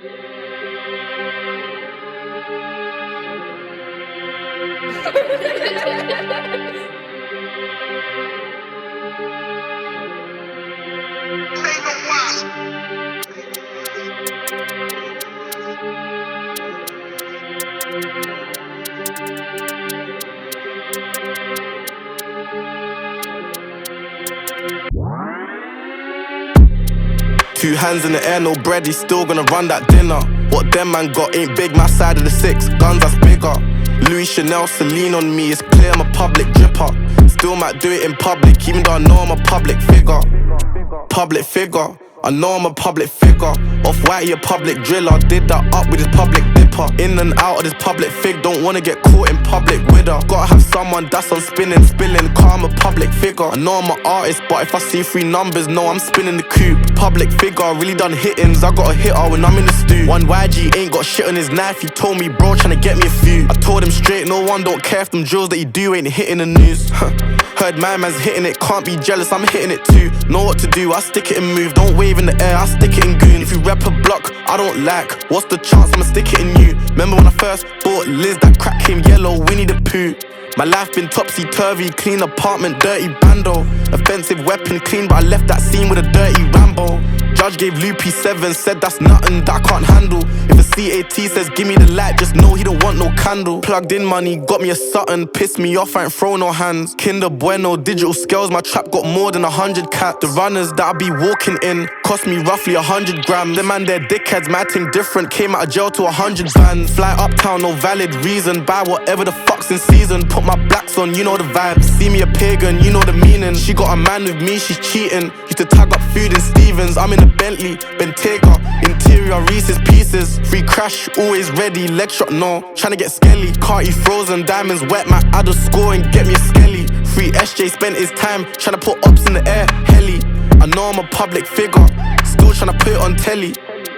Two hands in the air, no bread, he's still gonna run that dinner. What them man got ain't big, my side of the six, guns that's bigger. Louis Chanel, Celine on me, it's clear I'm a public dripper. Still might do it in public, even though I know I'm a public figure. Public figure, I know I'm a public figure. Off-white, he a public driller, did that up with his public dipper. In and out of this public fig, don't wanna get caught in public with her. Gotta have someone that's on spinning, spilling, car, I'm a public figure. I know I'm an artist, but if I see 3 numbers, no, I'm spinning the coupe. Public figure, really done hittings, I got a hitter when I'm in the stew. One YG ain't got shit on his knife, he told me, bro, tryna get me a few. I told him straight, no one don't care if them drills that you do ain't hitting the news. Heard my man's hitting it, can't be jealous, I'm hitting it too. Know what to do, I stick it and move, don't wave in the air, I stick it in goon. If you rep a block, I don't like, what's the chance I'ma stick it in you? Remember when I first bought Liz, that crack came yellow, Winnie the Pooh. My life been topsy-turvy, clean apartment, dirty bando. Offensive weapon clean, but I left that scene with a dirty Rambo. Judge gave Loopy 7, said that's nothing that I can't handle. If a CAT says give me the light, just know he don't want no candle. Plugged in money, got me a Sutton, pissed me off, I ain't throw no hands. Kinder Bueno, digital scales, my trap got more than 100 cats. The runners that I be walking in cost me roughly 100 grams. The man, they're dickheads, my thing different, came out of jail to 100 bands. Fly uptown, no valid reason, buy whatever the fuck's in season. Put my blacks on, you know the vibes. See me a pagan, you know the meaning. She got a man with me, she's cheating. Used to tag up food in Stevens, I'm in a Bentley, Bentayga, interior Reese's Pieces. Free crash, always ready, leg shot no, tryna get skelly. Carty frozen, diamonds wet, my adder score and get me a skelly. Free SJ spent his time, tryna put ops in the air, heli. I know I'm a public figure, still tryna put it on telly.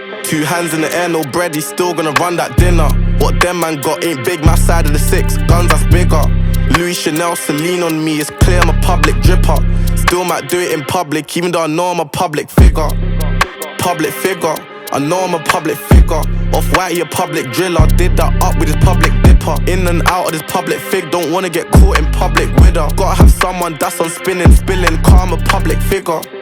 2 hands in the air, no bread, he's still gonna run that dinner. What them man got ain't big, my side of the 6, guns that's bigger. Louis Chanel, Celine on me, it's clear I'm a public dripper. Still might do it in public, even though I know I'm a public figure. Public figure, I know I'm a public figure. Off-white, he a public driller, did that up with his public dipper. In and out of this public fig, don't wanna get caught in public with her. Gotta have someone that's on spinning, spilling, car, I'm a public figure.